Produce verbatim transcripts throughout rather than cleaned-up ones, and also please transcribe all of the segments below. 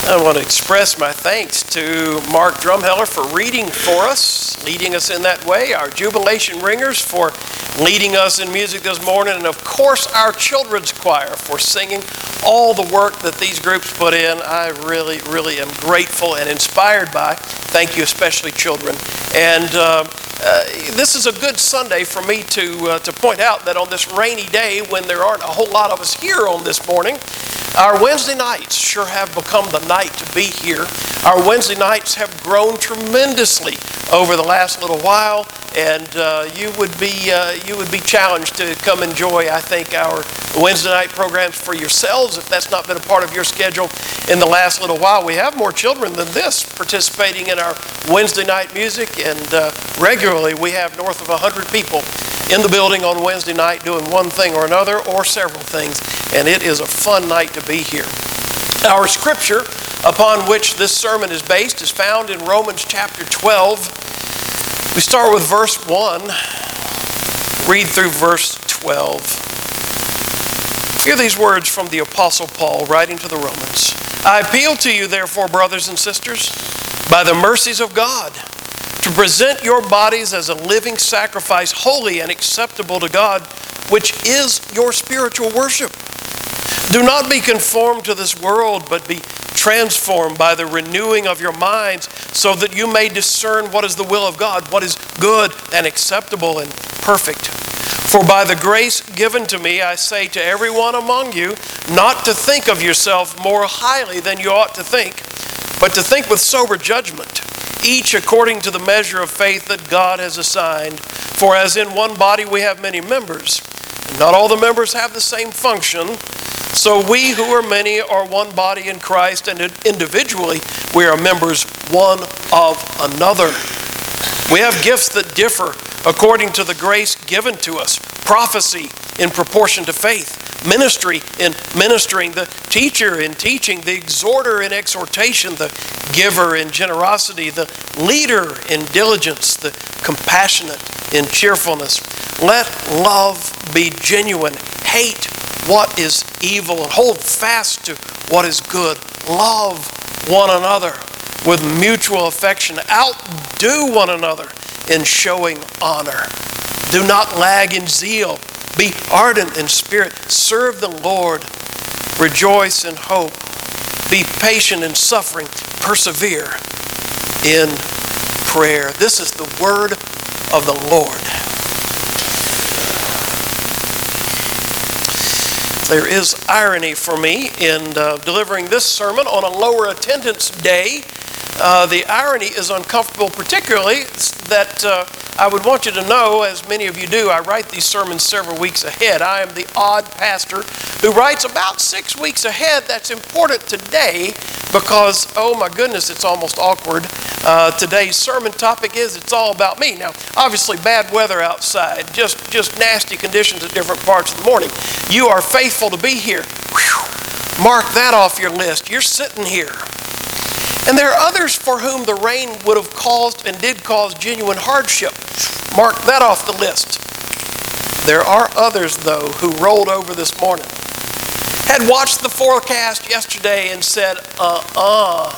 I want to express my thanks to Mark Drumheller for reading for us, leading us in that way, our Jubilation Ringers for leading us in music this morning, and of course our children's choir for singing all the work that these groups put in. I really, really am grateful and inspired by. Thank you, especially children. And uh, uh, this is a good Sunday for me to, uh, to point out that on this rainy day when there aren't a whole lot of us here on this morning, our Wednesday nights sure have become the night to be here. Our Wednesday nights have grown tremendously over the last little while, and uh, you would be uh, you would be challenged to come enjoy, I think, our Wednesday night programs for yourselves if that's not been a part of your schedule in the last little while. We have more children than this participating in our Wednesday night music, and uh, regularly we have north of one hundred people in the building on Wednesday night doing one thing or another or several things, and it is a fun night to be here. Our scripture upon which this sermon is based is found in Romans chapter twelve. We start with verse one, read through verse twelve. Hear these words from the Apostle Paul writing to the Romans. I appeal to you, therefore, brothers and sisters, by the mercies of God, to present your bodies as a living sacrifice, holy and acceptable to God, which is your spiritual worship. Do not be conformed to this world, but be transformed by the renewing of your minds, so that you may discern what is the will of God, what is good and acceptable and perfect. For by the grace given to me, I say to everyone among you, not to think of yourself more highly than you ought to think, but to think with sober judgment, each according to the measure of faith that God has assigned. For as in one body we have many members, and not all the members have the same function, so we who are many are one body in Christ, and individually we are members one of another. We have gifts that differ according to the grace given to us. Prophecy in proportion to faith, ministry in ministering, the teacher in teaching, the exhorter in exhortation, the giver in generosity, the leader in diligence, the compassionate in cheerfulness. Let love be genuine. Hate what is evil and hold fast to what is good. Love one another with mutual affection. Outdo one another in showing honor. Do not lag in zeal. Be ardent in spirit. Serve the Lord. Rejoice in hope. Be patient in suffering. Persevere in prayer. This is the word of the Lord. There is irony for me in uh, delivering this sermon on a lower attendance day. Uh, the irony is uncomfortable, particularly that uh, I would want you to know, as many of you do, I write these sermons several weeks ahead. I am the odd pastor who writes about six weeks ahead. That's important today because, oh my goodness, it's almost awkward. Uh, today's sermon topic is It's All About Me. Now, obviously bad weather outside, just, just nasty conditions at different parts of the morning. You are faithful to be here. Whew. Mark that off your list. You're sitting here. And there are others for whom the rain would have caused and did cause genuine hardship. Mark that off the list. There are others, though, who rolled over this morning, had watched the forecast yesterday and said, uh-uh,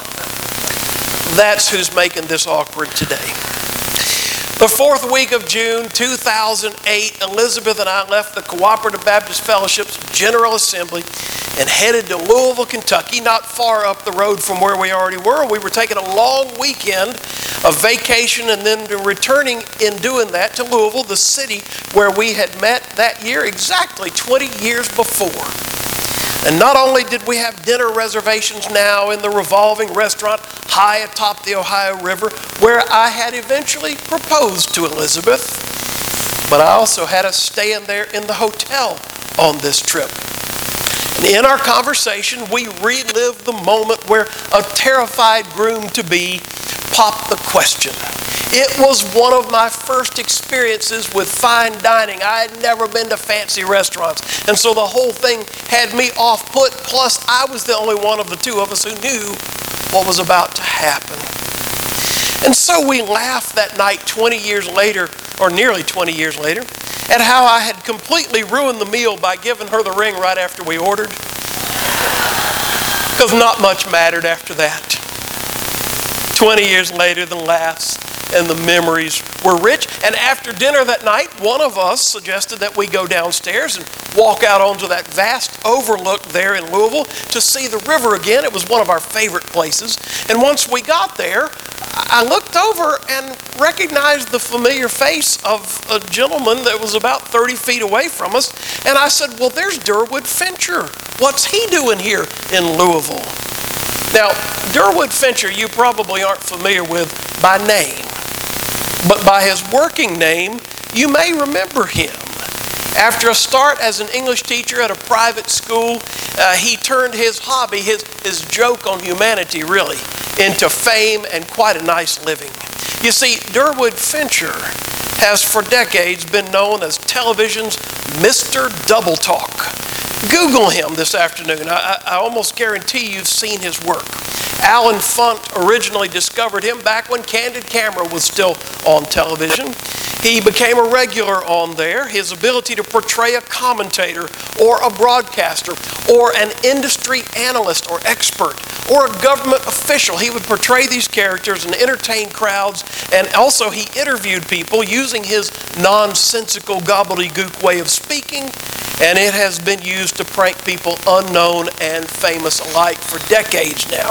that's who's making this awkward today. The fourth week of June two thousand eight, Elizabeth and I left the Cooperative Baptist Fellowship's General Assembly and headed to Louisville, Kentucky, not far up the road from where we already were. We were taking a long weekend of vacation and then returning in doing that to Louisville, the city where we had met that year exactly twenty years before. And not only did we have dinner reservations now in the revolving restaurant high atop the Ohio River, where I had eventually proposed to Elizabeth, but I also had us staying there in the hotel on this trip. And in our conversation, we relived the moment where a terrified groom-to-be popped the question. It was one of my first experiences with fine dining. I had never been to fancy restaurants, and so the whole thing had me off put, plus I was the only one of the two of us who knew what was about to happen. And so we laughed that night twenty years later, or nearly twenty years later, at how I had completely ruined the meal by giving her the ring right after we ordered. because not much mattered after that. twenty years later, the laughs and the memories were rich. And after dinner that night, one of us suggested that we go downstairs and walk out onto that vast overlook there in Louisville to see the river again. It was one of our favorite places. And once we got there, I looked over and recognized the familiar face of a gentleman that was about thirty feet away from us. And I said, well, there's Durwood Fincher. What's he doing here in Louisville? Now, Durwood Fincher, you probably aren't familiar with by name, but by his working name, you may remember him. After a start as an English teacher at a private school, uh, he turned his hobby, his, his joke on humanity really, into fame and quite a nice living. You see, Durwood Fincher has for decades been known as television's Mister Double Talk. Google him this afternoon. I, I almost guarantee you've seen his work. Alan Funt originally discovered him back when Candid Camera was still on television. He became a regular on there. His ability to portray a commentator or a broadcaster or an industry analyst or expert or a government official. He would portray these characters and entertain crowds, and also he interviewed people using his nonsensical gobbledygook way of speaking, and it has been used to prank people unknown and famous alike for decades now.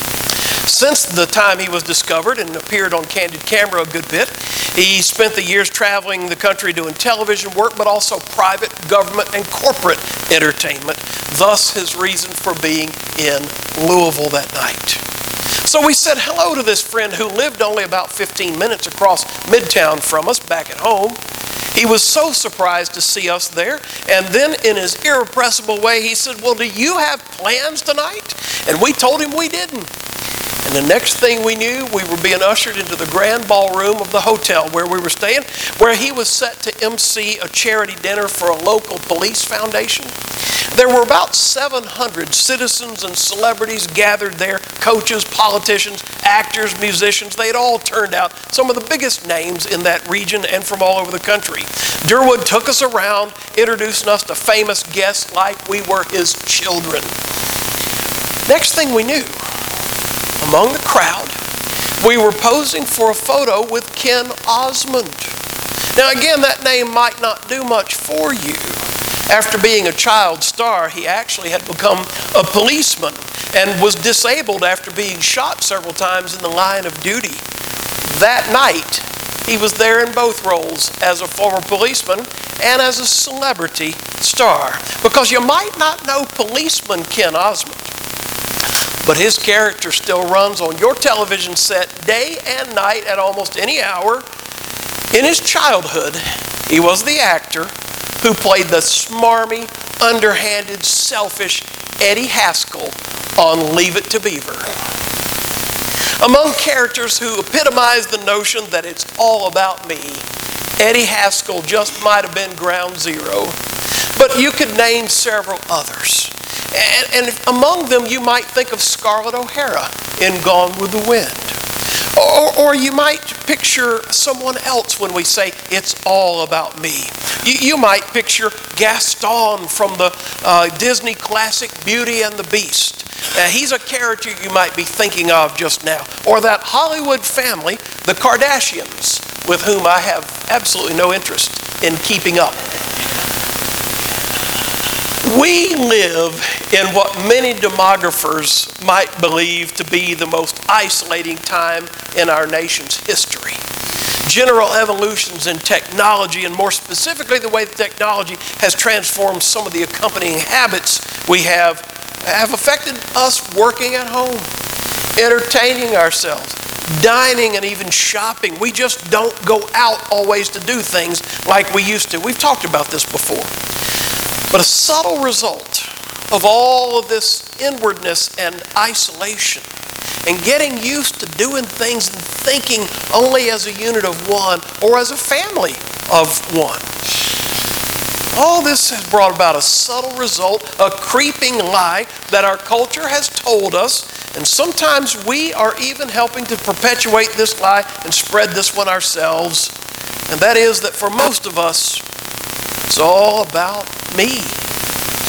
Since the time he was discovered and appeared on Candid Camera a good bit, he spent the years traveling the country doing television work, but also private, government, and corporate entertainment. Thus his reason for being in Louisville that night. So we said hello to this friend who lived only about fifteen minutes across Midtown from us back at home. He was so surprised to see us there, and then in his irrepressible way he said, well, do you have plans tonight? And we told him we didn't. And the next thing we knew, we were being ushered into the grand ballroom of the hotel where we were staying, where he was set to emcee a charity dinner for a local police foundation. There were about seven hundred citizens and celebrities gathered there, coaches, politicians, actors, musicians. They had all turned out, some of the biggest names in that region and from all over the country. Durwood took us around, introducing us to famous guests like we were his children. Next thing we knew, among the crowd, we were posing for a photo with Ken Osmond. Now again, that name might not do much for you. After being a child star, he actually had become a policeman and was disabled after being shot several times in the line of duty. That night, he was there in both roles, as a former policeman and as a celebrity star. Because you might not know policeman Ken Osmond, but his character still runs on your television set day and night at almost any hour. In his childhood, he was the actor who played the smarmy, underhanded, selfish Eddie Haskell on Leave It to Beaver. Among characters who epitomize the notion that it's all about me, Eddie Haskell just might have been ground zero, but you could name several others. And, and among them, you might think of Scarlett O'Hara in Gone with the Wind. Or, or you might picture someone else when we say it's all about me. You, you might picture Gaston from the uh, Disney classic Beauty and the Beast. Uh, he's a character you might be thinking of just now. Or that Hollywood family, the Kardashians, with whom I have absolutely no interest in keeping up. We live in what many demographers might believe to be the most isolating time in our nation's history. General evolutions in technology, and more specifically the way that technology has transformed some of the accompanying habits we have, have affected us working at home, entertaining ourselves, dining, and even shopping. We just don't go out always to do things like we used to. We've talked about this before. But a subtle result of all of this inwardness and isolation and getting used to doing things and thinking only as a unit of one or as a family of one. All this has brought about a subtle result, a creeping lie that our culture has told us, and sometimes we are even helping to perpetuate this lie and spread this one ourselves, and that is that for most of us, it's all about me.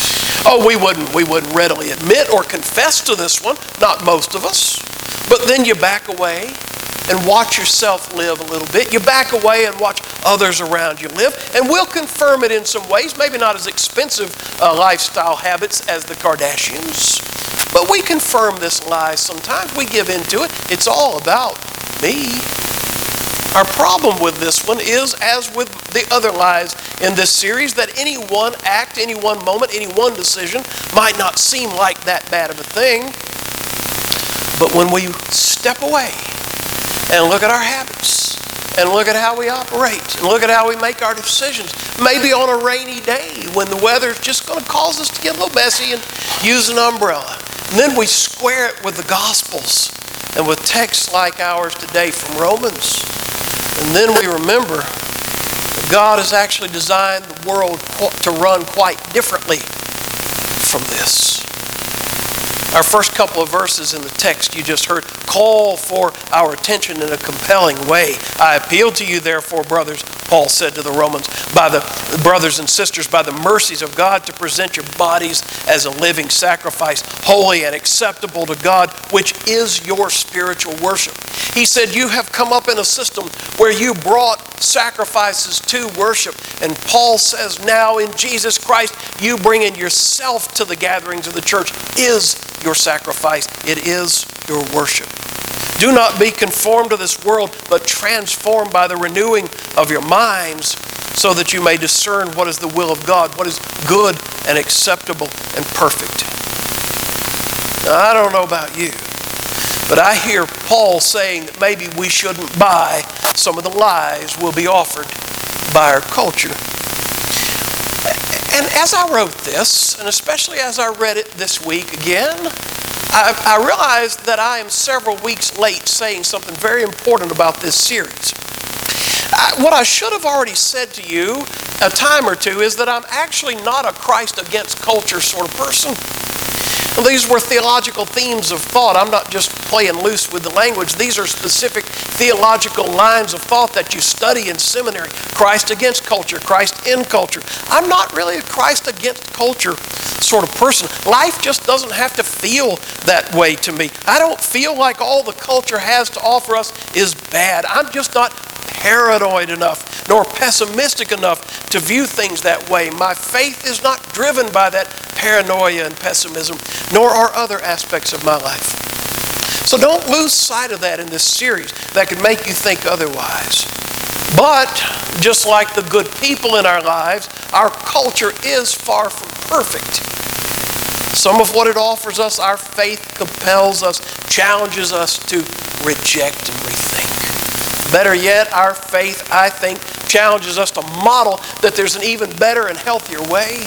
Oh, we wouldn't, we wouldn't readily admit or confess to this one, not most of us. But then you back away and watch yourself live a little bit. You back away and watch others around you live. And we'll confirm it in some ways, maybe not as expensive uh, lifestyle habits as the Kardashians. But we confirm this lie sometimes. We give into it. It's all about me. Our problem with this one is, as with the other lies in this series, that any one act, any one moment, any one decision might not seem like that bad of a thing. But when we step away and look at our habits, and look at how we operate, and look at how we make our decisions, maybe on a rainy day when the weather's just going to cause us to get a little messy and use an umbrella. And then we square it with the Gospels and with texts like ours today from Romans. And then we remember that God has actually designed the world to run quite differently from this. Our first couple of verses in the text you just heard call for our attention in a compelling way. I appeal to you, therefore, brothers, Paul said to the Romans, by the brothers and sisters, by the mercies of God, to present your bodies as a living sacrifice, holy and acceptable to God, which is your spiritual worship. He said, you have come up in a system where you brought sacrifices to worship. And Paul says, now in Jesus Christ, you bring in yourself to the gatherings of the church is your sacrifice. It is your worship. Do not be conformed to this world, but transformed by the renewing of your minds, so that you may discern what is the will of God, what is good and acceptable and perfect. Now, I don't know about you, but I hear Paul saying that maybe we shouldn't buy some of the lies we'll be offered by our culture. And as I wrote this, and especially as I read it this week again, I, I realized that I am several weeks late saying something very important about this series. I, what I should have already said to you a time or two is that I'm actually not a Christ against culture sort of person. Well, these were theological themes of thought. I'm not just playing loose with the language. These are specific theological lines of thought that you study in seminary. Christ against culture, Christ in culture. I'm not really a Christ against culture sort of person. Life just doesn't have to feel that way to me. I don't feel like all the culture has to offer us is bad. I'm just not paranoid enough nor pessimistic enough to view things that way. My faith is not driven by that paranoia and pessimism, nor are other aspects of my life. So don't lose sight of that in this series that could make you think otherwise. But just like the good people in our lives, our culture is far from perfect. Some of what it offers us, our faith compels us, challenges us to reject and rethink. Better yet, our faith, I think, challenges us to model that there's an even better and healthier way.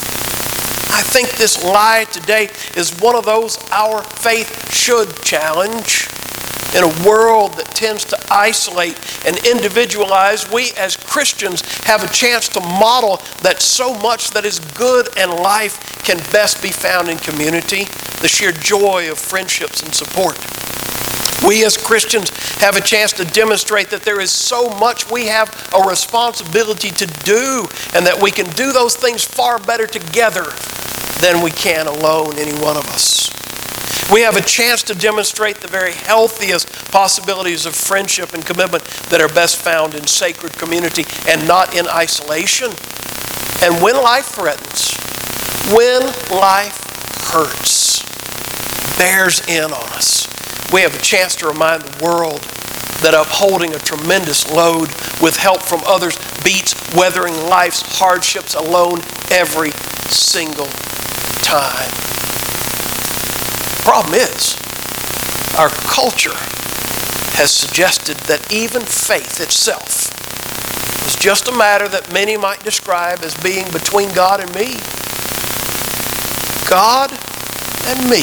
I think this lie today is one of those our faith should challenge. In a world that tends to isolate and individualize, we as Christians have a chance to model that so much that is good and life can best be found in community, the sheer joy of friendships and support. We as Christians have a chance to demonstrate that there is so much we have a responsibility to do, and that we can do those things far better together than we can alone, any one of us. We have a chance to demonstrate the very healthiest possibilities of friendship and commitment that are best found in sacred community and not in isolation. And when life threatens, when life hurts, bears in on us, we have a chance to remind the world that upholding a tremendous load with help from others beats weathering life's hardships alone every single time. The problem is, our culture has suggested that even faith itself is just a matter that many might describe as being between God and me. God and me.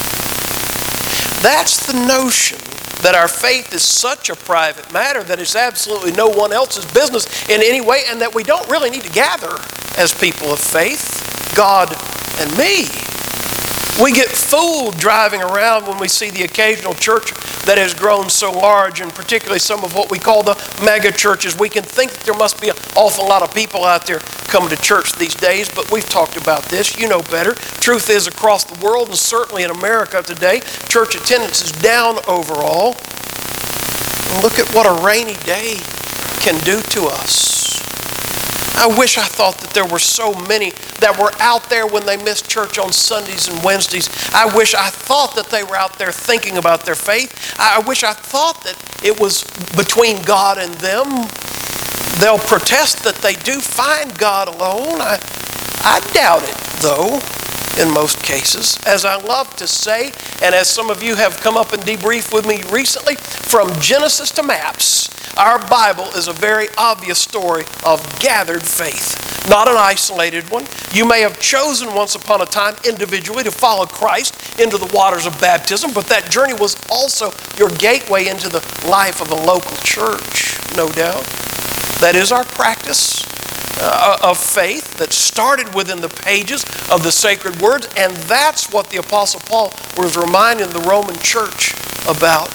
That's the notion that our faith is such a private matter that it's absolutely no one else's business in any way, and that we don't really need to gather as people of faith, God and me. We get fooled driving around when we see the occasional church that has grown so large, and particularly some of what we call the mega churches. We can think that there must be an awful lot of people out there coming to church these days, but we've talked about this. You know better. Truth is, across the world, and certainly in America today, church attendance is down overall. And look at what a rainy day can do to us. I wish I thought that there were so many that were out there when they missed church on Sundays and Wednesdays. I wish I thought that they were out there thinking about their faith. I wish I thought that it was between God and them. They'll protest that they do find God alone. I, I doubt it, though, in most cases. As I love to say, and as some of you have come up and debriefed with me recently, from Genesis to Maps, our Bible is a very obvious story of gathered faith, not an isolated one. You may have chosen once upon a time individually to follow Christ into the waters of baptism, but that journey was also your gateway into the life of a local church, no doubt. That is our practice uh, of faith that started within the pages of the sacred words, and that's what the Apostle Paul was reminding the Roman church about.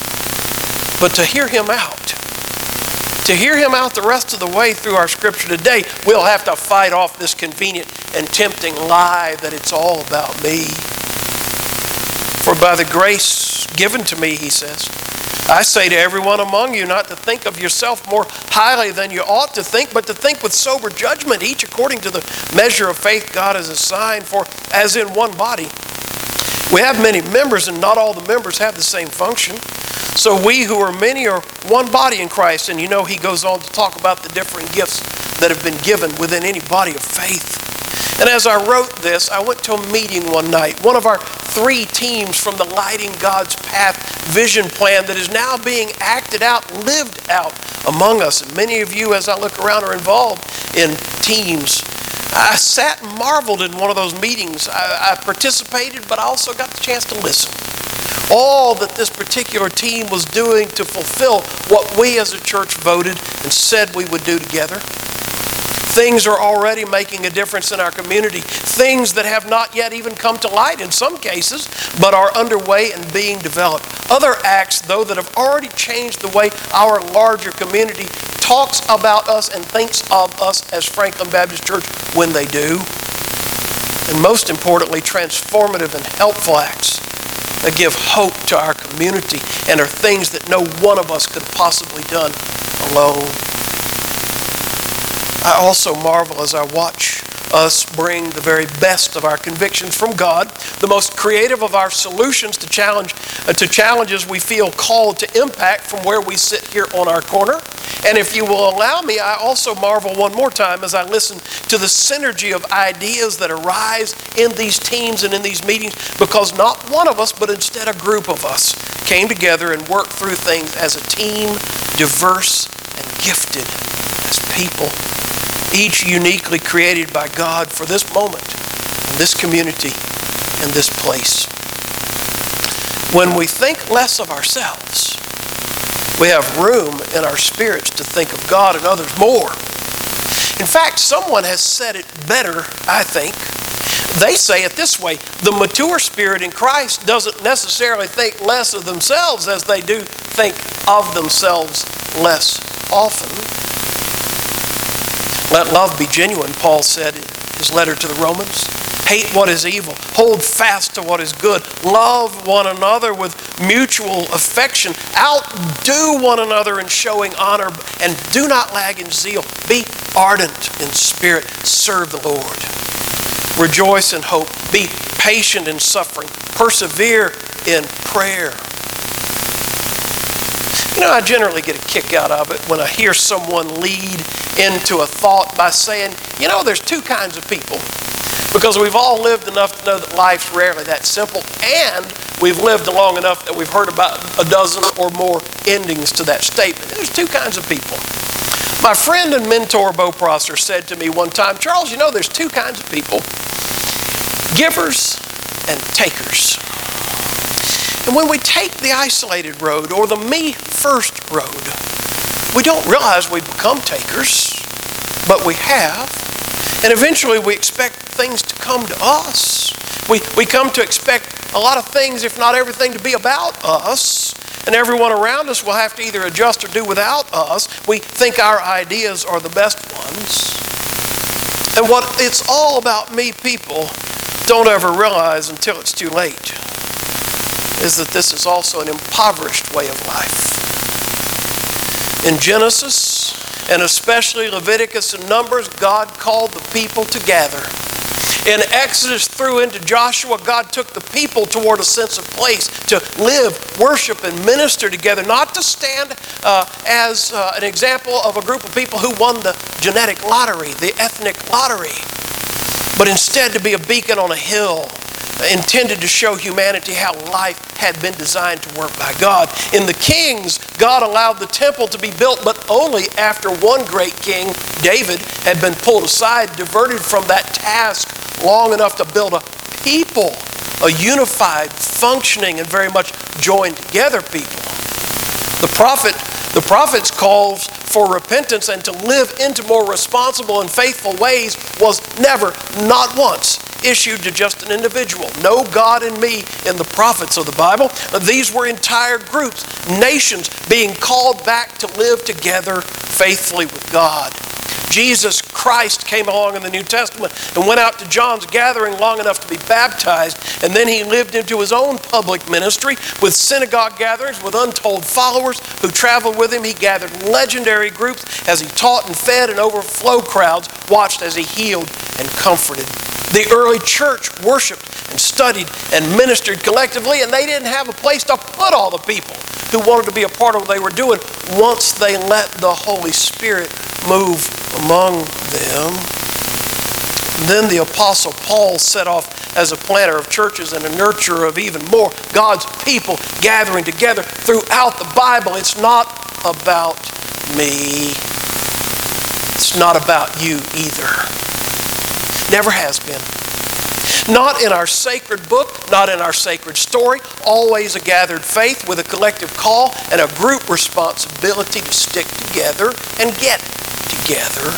But to hear him out, To hear him out the rest of the way through our scripture today, we'll have to fight off this convenient and tempting lie that it's all about me. For by the grace given to me, he says, I say to everyone among you not to think of yourself more highly than you ought to think, but to think with sober judgment, each according to the measure of faith God has assigned. For as in one body we have many members, and not all the members have the same function. So we who are many are one body in Christ. And you know, he goes on to talk about the different gifts that have been given within any body of faith. And as I wrote this, I went to a meeting one night. One of our three teams from the Lighting God's Path vision plan that is now being acted out, lived out among us. And many of you, as I look around, are involved in teams. I sat and marveled in one of those meetings. I, I participated, but I also got the chance to listen. All that this particular team was doing to fulfill what we as a church voted and said we would do together. Things are already making a difference in our community. Things that have not yet even come to light in some cases, but are underway and being developed. Other acts, though, that have already changed the way our larger community talks about us and thinks of us as Franklin Baptist Church when they do. And most importantly, transformative and helpful acts that give hope to our community and are things that no one of us could have possibly done alone. I also marvel as I watch us bring the very best of our convictions from God, the most creative of our solutions to challenge uh, to challenges we feel called to impact from where we sit here on our corner. And if you will allow me, I also marvel one more time as I listen to the synergy of ideas that arise in these teams and in these meetings, because not one of us, but instead a group of us came together and worked through things as a team, diverse and gifted as people, each uniquely created by God for this moment, in this community, in this place. When we think less of ourselves, we have room in our spirits to think of God and others more. In fact, someone has said it better, I think. They say it this way: the mature spirit in Christ doesn't necessarily think less of themselves as they do think of themselves less often. Let love be genuine, Paul said in his letter to the Romans. Hate what is evil. Hold fast to what is good. Love one another with mutual affection. Outdo one another in showing honor, and do not lag in zeal. Be ardent in spirit. Serve the Lord. Rejoice in hope. Be patient in suffering. Persevere in prayer. You know, I generally get a kick out of it when I hear someone lead into a thought by saying, you know, there's two kinds of people. Because we've all lived enough to know that life's rarely that simple, and we've lived long enough that we've heard about a dozen or more endings to that statement. There's two kinds of people. My friend and mentor, Bo Prosser, said to me one time, Charles, you know, there's two kinds of people: givers and takers. And when we take the isolated road, or the me first road, we don't realize we become takers, but we have. And eventually we expect things to come to us. We, we come to expect a lot of things, if not everything, to be about us. and everyone around us will have to either adjust or do without us. We think our ideas are the best ones. And what it's all about, me people don't ever realize until it's too late, is that this is also an impoverished way of life. In Genesis, and especially Leviticus and Numbers, God called the people to gather. In Exodus through into Joshua, God took the people toward a sense of place to live, worship, and minister together, not to stand uh, as uh, an example of a group of people who won the genetic lottery, the ethnic lottery, but instead to be a beacon on a hill, intended to show humanity how life had been designed to work by God. In the Kings, God allowed the temple to be built, but only after one great king, David, had been pulled aside, diverted from that task long enough to build a people, a unified, functioning, and very much joined together people. The prophet, the prophets calls for repentance and to live into more responsible and faithful ways was never, not once, issued to just an individual. No God and me in the prophets of the Bible. These were entire groups, nations being called back to live together faithfully with God. Jesus Christ came along in the New Testament and went out to John's gathering long enough to be baptized, and then he lived into his own public ministry with synagogue gatherings with untold followers who traveled with him. He gathered legendary groups as he taught and fed, and overflow crowds watched as he healed and comforted. The early church worshiped and studied and ministered collectively, and they didn't have a place to put all the people who wanted to be a part of what they were doing once they let the Holy Spirit move among them. Then the Apostle Paul set off as a planter of churches and a nurturer of even more God's people gathering together throughout the Bible. It's not about me. It's not about you either. Never has been. Not in our sacred book, not in our sacred story. Always a gathered faith with a collective call and a group responsibility to stick together and get together.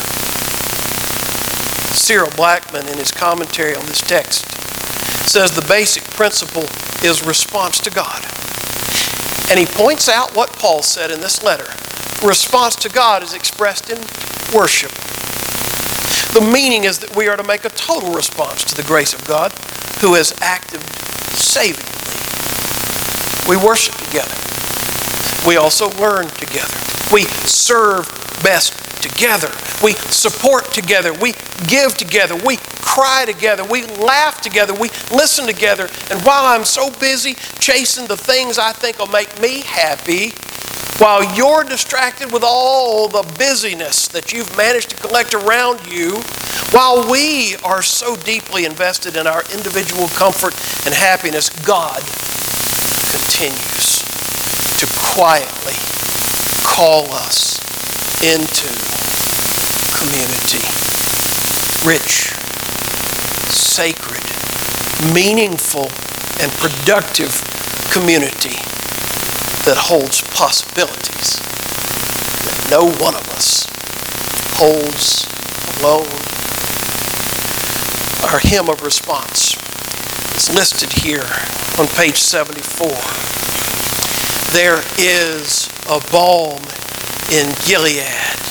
Cyril Blackman, in his commentary on this text, says the basic principle is response to God. And he points out what Paul said in this letter. Response to God is expressed in worship. The meaning is that we are to make a total response to the grace of God, who has acted savingly. We worship together. We also learn together. We serve best together. We support together. We give together. We cry together. We laugh together. We listen together. And while I'm so busy chasing the things I think will make me happy, while you're distracted with all the busyness that you've managed to collect around you, while we are so deeply invested in our individual comfort and happiness, God continues to quietly call us into community. Rich, sacred, meaningful, and productive community that holds possibilities that no one of us holds alone. Our hymn of response is listed here on page seventy-four. There is a balm in Gilead.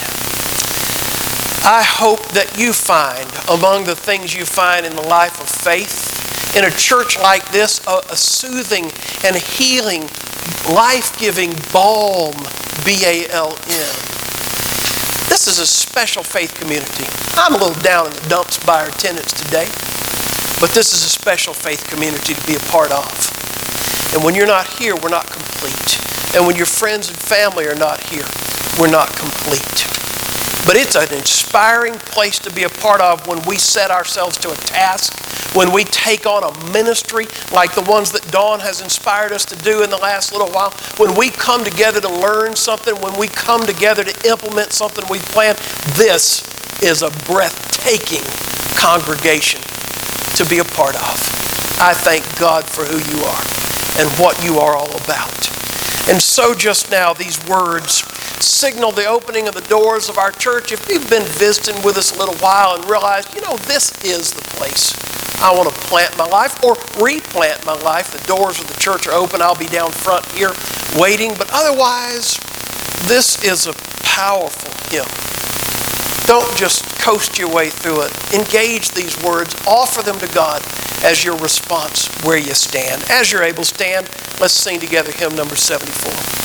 I hope that you find, among the things you find in the life of faith, in a church like this, a, a soothing and healing, life-giving balm, B A L M. This is a special faith community. I'm a little down in the dumps by our attendance today, but this is a special faith community to be a part of. And when you're not here, we're not complete. And when your friends and family are not here, we're not complete. But it's an inspiring place to be a part of when we set ourselves to a task, when we take on a ministry like the ones that Dawn has inspired us to do in the last little while, when we come together to learn something, when we come together to implement something we planned. This is a breathtaking congregation to be a part of. I thank God for who you are and what you are all about. And so just now, these words signal the opening of the doors of our church. If you've been visiting with us a little while and realized, you know, this is the place I want to plant my life or replant my life, the doors of the church are open. I'll be down front here waiting, but otherwise, this is a powerful hymn. Don't just coast your way through it. Engage these words. Offer them to God as your response where you stand. As you're able, stand. Let's sing together hymn number seventy-four.